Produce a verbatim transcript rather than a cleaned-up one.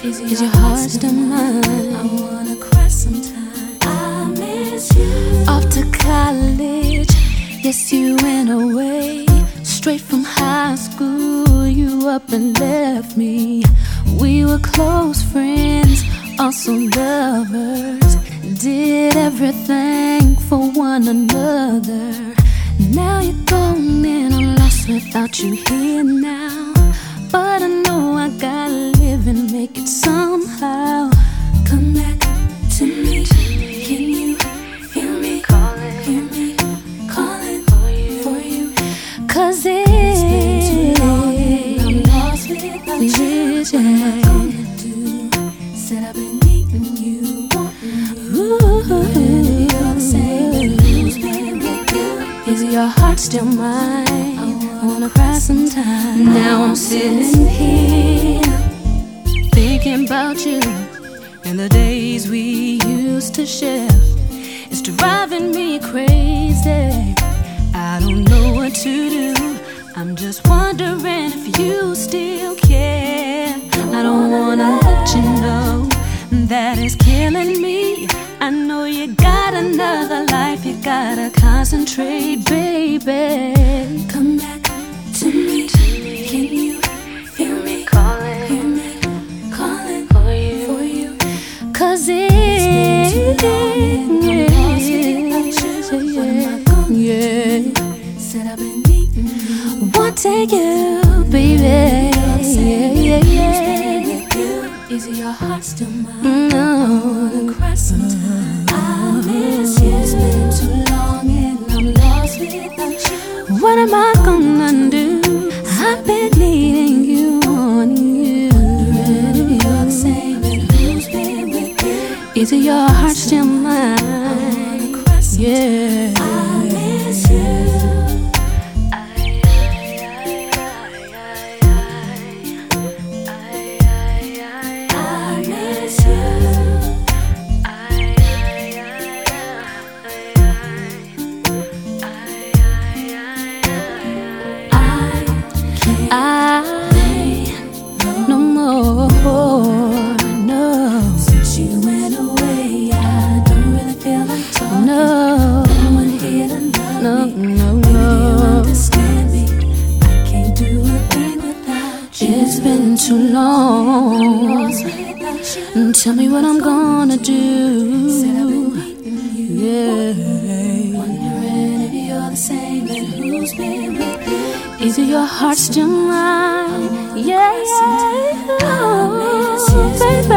Is your heart still mine? I wanna cry sometime. I miss you. Off to college, yes, you went away. Straight from high school, you up and left me. We were close friends, also lovers. Did everything for one another. Now you're gone and I'm lost without you here now. But I know I gotta live and make it somehow. Come back to me. Can you hear me? Calling, hear me, calling for you, for you. Cause it's been too long and I'm lost without you. What am I gonna do? Said I've been needing you. Ooh, you're the same. Who's been with you? Is your heart still mine? I wanna cry sometime. Now I'm sitting here thinking about you and the days we used to share. It's driving me crazy. I don't know what to do. I'm just wondering if you still care. I don't wanna let you know that it's killing me. I know you got another life, you gotta concentrate, baby. Come back to me. Can you feel me? Calling, hear me, calling for you, for you. Cause it's been too long and I'm lost without you. What am I gonna do? Said I've been needing you. One day you, baby. Yeah, yeah, yeah. Is your heart still mine? No. I wanna cry sometime. I miss you. It's been too long and I'm lost without you. What am I gonna do? I've been needing you, wanting you. Wondering if you're the same and who's been with you. Is your heart still mine? I wanna cry sometime. Yeah. I miss you. No more, no. Since you went away, I don't really feel like talking. No, no one here to love no, me. No, no, no. Do you understand me? I can't do a thing without you. It's been too long. You. Tell me what I'm gonna do. Said I've been needing you. Yeah. Wondering if you're the same and who's been with you. Is your heart still mine? Yeah, yeah, oh, baby.